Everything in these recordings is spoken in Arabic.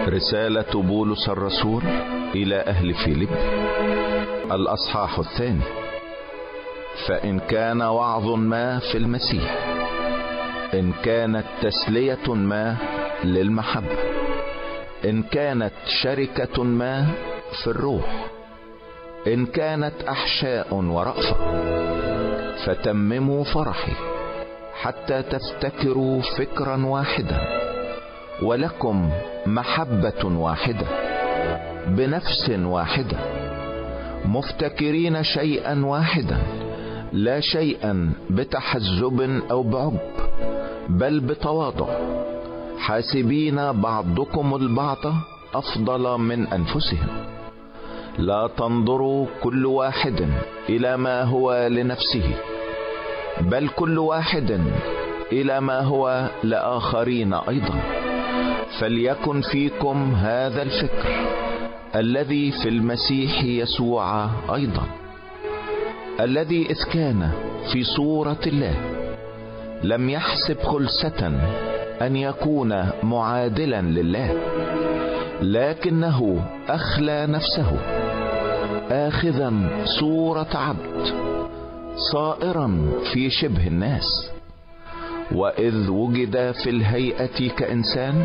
رسالة بولس الرسول إلى أهل فيليب، الأصحاح 2. فإن كان وعظ ما في المسيح، إن كانت تسلية ما للمحبة، إن كانت شركة ما في الروح، إن كانت أحشاء ورأفة، فتمموا فرحي حتى تفتكروا فكرا واحدا، ولكم محبة واحدة بنفس واحدة، مفتكرين شيئا واحدا، لا شيئا بتحزب أو بعجب، بل بتواضع، حاسبين بعضكم البعض أفضل من أنفسهم. لا تنظروا كل واحد إلى ما هو لنفسه، بل كل واحد إلى ما هو لآخرين أيضا. فليكن فيكم هذا الفكر الذي في المسيح يسوع أيضا، الذي إذ كان في صورة الله لم يحسب خلسة أن يكون معادلا لله، لكنه أخلى نفسه آخذا صورة عبد، صائرا في شبه الناس، وإذ وجد في الهيئة كإنسان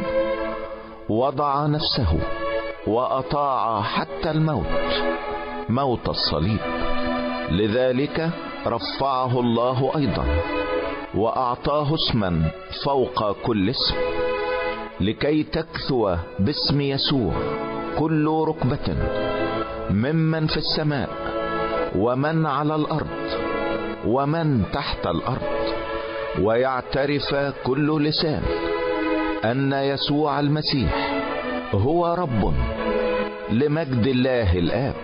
وضع نفسه وأطاع حتى الموت، موت الصليب. لذلك رفعه الله أيضا وأعطاه اسما فوق كل اسم، لكي تكثو باسم يسوع كل ركبة، ممن في السماء ومن على الأرض ومن تحت الأرض، ويعترف كل لسان أن يسوع المسيح هو رب، لمجد الله الآب.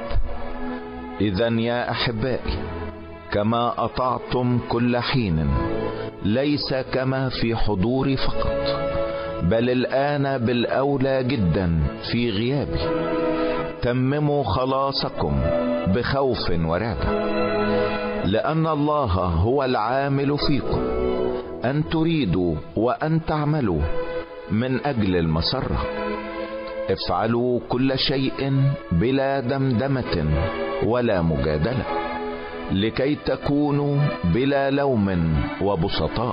إذن يا أحبائي، كما أطعتم كل حين، ليس كما في حضوري فقط، بل الآن بالأولى جدا في غيابي، تمموا خلاصكم بخوف ورعبة، لأن الله هو العامل فيكم أن تريدوا وأن تعملوا من أجل المسرة. افعلوا كل شيء بلا دمدمة ولا مجادلة، لكي تكونوا بلا لوم وبسطاء،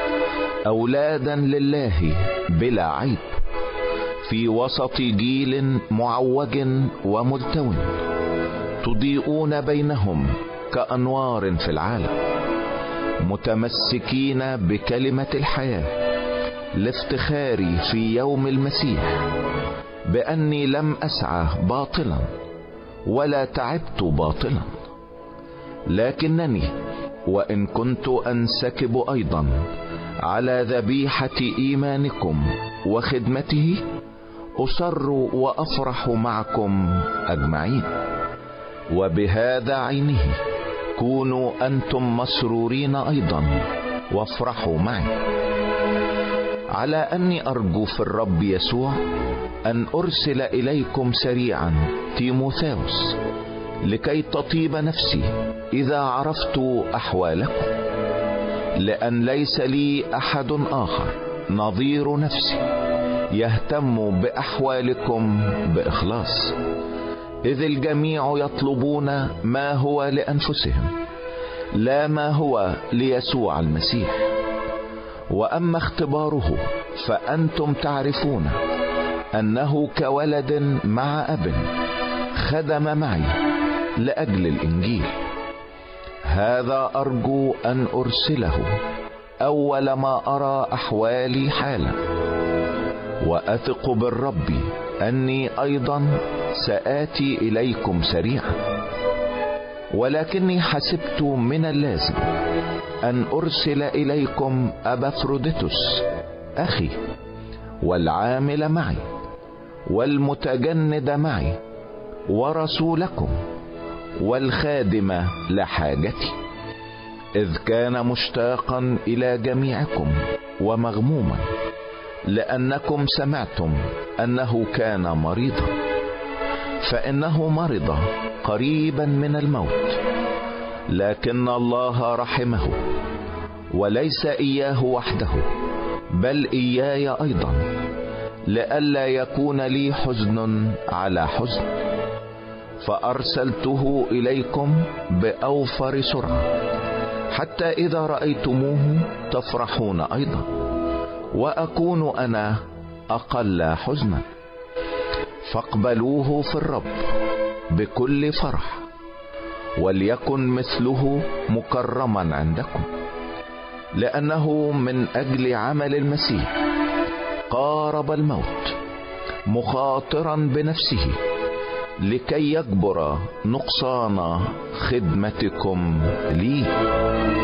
أولادا لله بلا عيب، في وسط جيل معوج وملتوي، تضيئون بينهم كأنوار في العالم، متمسكين بكلمة الحياة، لافتخاري في يوم المسيح بأني لم أسعى باطلا ولا تعبت باطلا، لكنني وإن كنت أنسكب أيضا على ذبيحة إيمانكم وخدمته، أسر وأفرح معكم أجمعين. وبهذا عينه كونوا أنتم مسرورين أيضا وافرحوا معي، على أني أرجو في الرب يسوع أن أرسل إليكم سريعا تيموثاوس، لكي تطيب نفسي إذا عرفت أحوالكم، لأن ليس لي أحد آخر نظير نفسي يهتم بأحوالكم بإخلاص، إذ الجميع يطلبون ما هو لأنفسهم، لا ما هو ليسوع المسيح. وأما اختباره فأنتم تعرفون أنه كولد مع أب خدم معي لأجل الإنجيل. هذا أرجو أن أرسله أول ما أرى أحوالي حالا، وأثق بالرب أني أيضا سآتي إليكم سريعا. ولكني حسبت من اللازم أن أرسل إليكم أبافروديتوس أخي، والعامل معي والمتجند معي، ورسولكم والخادم لحاجتي، إذ كان مشتاقا إلى جميعكم ومغموما، لأنكم سمعتم أنه كان مريضا، فإنه مرض قريبا من الموت، لكن الله رحمه، وليس إياه وحده بل إياي أيضا، لئلا يكون لي حزن على حزن، فأرسلته إليكم بأوفر سرعة، حتى إذا رأيتموه تفرحون أيضا، وأكون أنا أقل حزنا. فاقبلوه في الرب بكل فرح، وليكن مثله مكرما عندكم، لأنه من أجل عمل المسيح قارب الموت، مخاطرا بنفسه لكي يجبر نقصان خدمتكم لي.